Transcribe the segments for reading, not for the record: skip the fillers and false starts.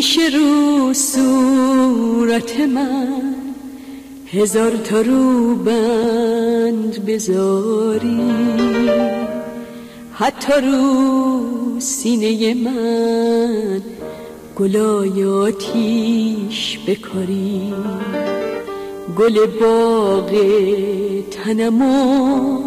میشه رو صورت من 1000 تا روبند بذاری، حتی رو سینه من گلای آتیش بکاری، گل باغ تنمو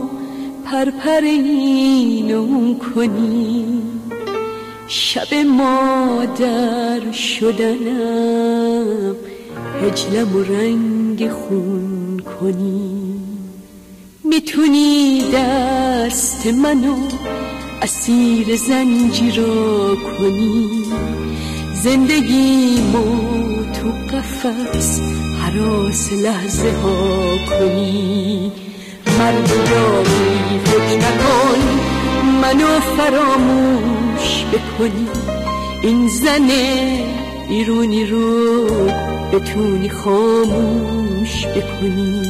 پرپرینون کنی، شب مادر شدنم هجلم و رنگ خون کنی. میتونی دست منو اسیر زنجیرا کنی، زندگیمو تو قفس هراس لحظه ها کنی. مرد داغی فکر نکن منو فراموش بکنی، این زن ایرونی رو بتونی خاموش بکنی.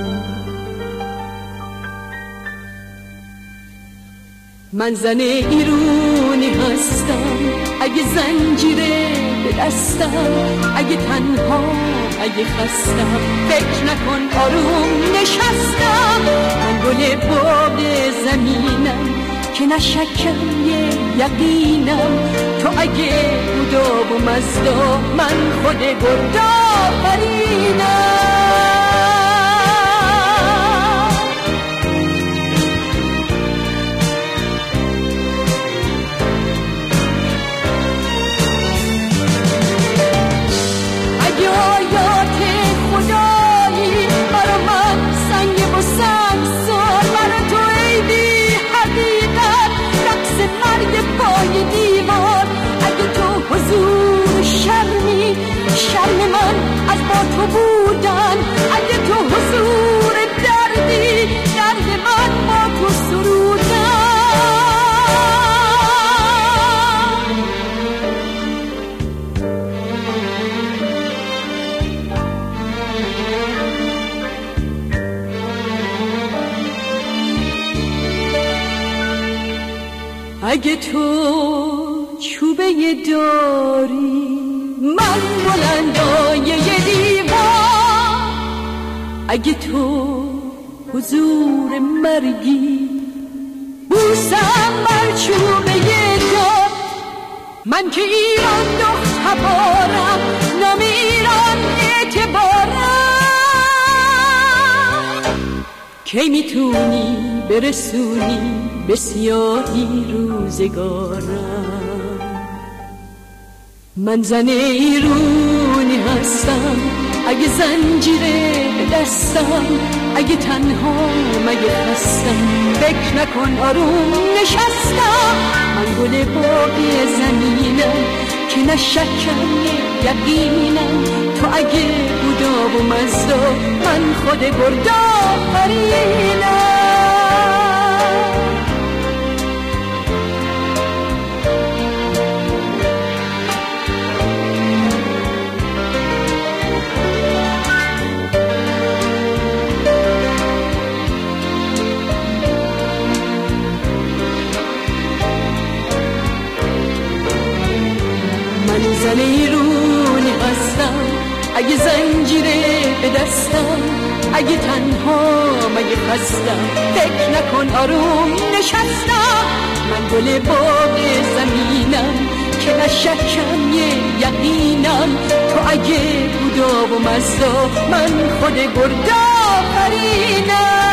من زن ایرونی هستم، اگه زنجیره به دستم، اگه تنها اگه خستم فکر نکن آروم نشستم. من گل باغ زمینم که نشکم یه یقینم، تو اگه بودا و مزدا من خود گردا فرینم. شرم من از با تو بودن، اگه تو حضور دردی، درد من با تو سرودن. اگه تو چوبه داری من بلندای یه دیوار، اگه تو حضور مرگی بوسم بر چوبه دار. من که ایران دخت هوارم، نام ایران اعتبارم. کی میتونی برسونی به سیاهی روزگارم؟ من زن ایرونی هستم، اگه زنجیره به دستم، اگه تنها مگه خستم فکر نکن آروم نشستم. من گل باغ زمینم که نشکم یقینم، تو اگه بودا و مزدا من خود گردا فرینم. زن ایرونی هستم، اگه زنجیره به دستم، اگه تنها مگه خستم فکر نکن آروم نشستم. من گل باغ زمینم که نشکم یه یقینم، تو اگه بودا و مزدا من خود گردا فرینم.